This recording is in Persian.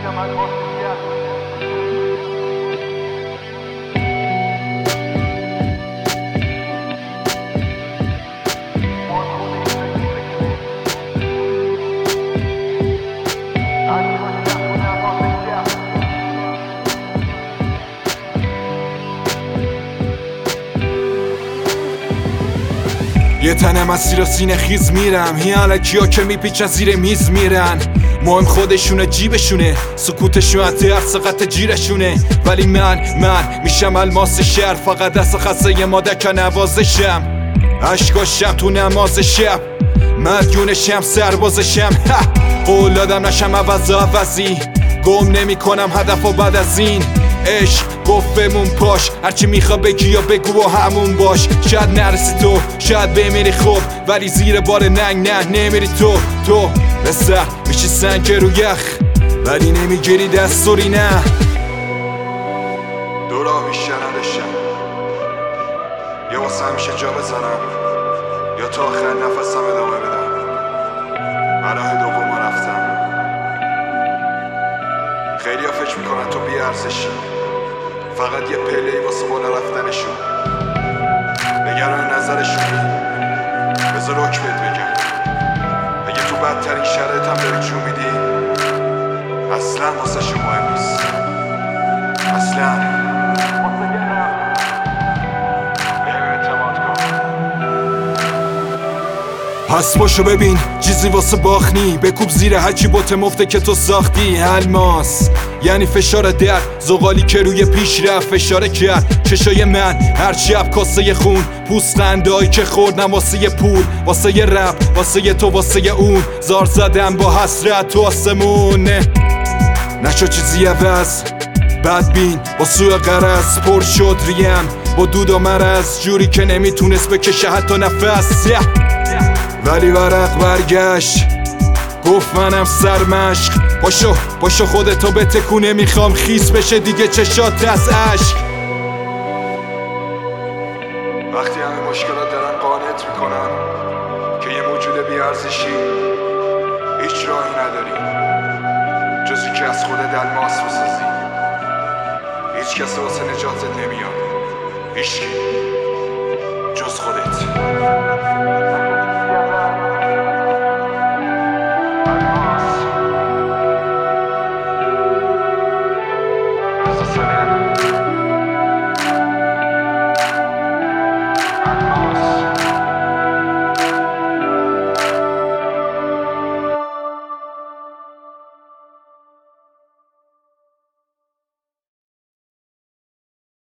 یه تنم از سیر و سینه خیز میرم، هی علکیا که میپیچن زیر میز میرن. مهم خودشونه جیبشونه، سکوتشون از درس قطع جیرشونه. ولی من میشم الماس شهر، فقط دست خسته مادک نوازشم. عشقاشم تو نماز شب، مدیونشم سربازشم. قول دادم نشم عوضی، گم نمی کنم هدف و بعد از این عشق گفت بمون پاش. هرچی میخوا بگی یا بگو و همون باش. شاید نرسی تو، شاید بمیری خوب، ولی زیر بار ننگ نه نمیری تو به سر میشی سنگ رو یخ، ولی نمیگیری دستوری نه. دو راه بیشتر نداشتم، یا واسه همیشه جا بزنم یا تا آخر نفسم ادامه بدم. راه دوم رفتم. خیلی ها فکر میکنن تو بیارزشی، فقط یه پله‌ای واسه بالا رفتنشون. نگران نظرشونی، بذار رک بهت بگم، اگه تو بدترین شرایط هم داری چون میدی، اصلا واسه شما مهم نیست. اصلا پس باشو ببین چیزی واسه باخنی، بکوب زیر هرچی بوت مفته که تو ساختی. الماس یعنی فشار درد، زغالی که روی پیش رفت فشاره کرد. چشای من هر شب کاسه خون، پوست قندایی که خوردم واسه پول، واسه ی رپ، واسه ی تو، واسه ی اون. زار زدم با حسرت تو آسمون، نشو چیزی عوض. بدبین با سوی قرص پر شد ریم، با دود و مرز جوری که نمیتونست بکشه حتی نفس. ولی ورق برگشت گفت منم سرمشق. پاشو خودتو بتکونه، میخوام خیس بشه دیگه چشات از عشق. وقتی همه مشکلات دارن قانعت میکنن که یه موجود بیارزشی، هیچ راهی نداری جزی که از خودت الماس بسازی. هیچ کس واسه نجاتت نمیاد، هیچکی جز خودت.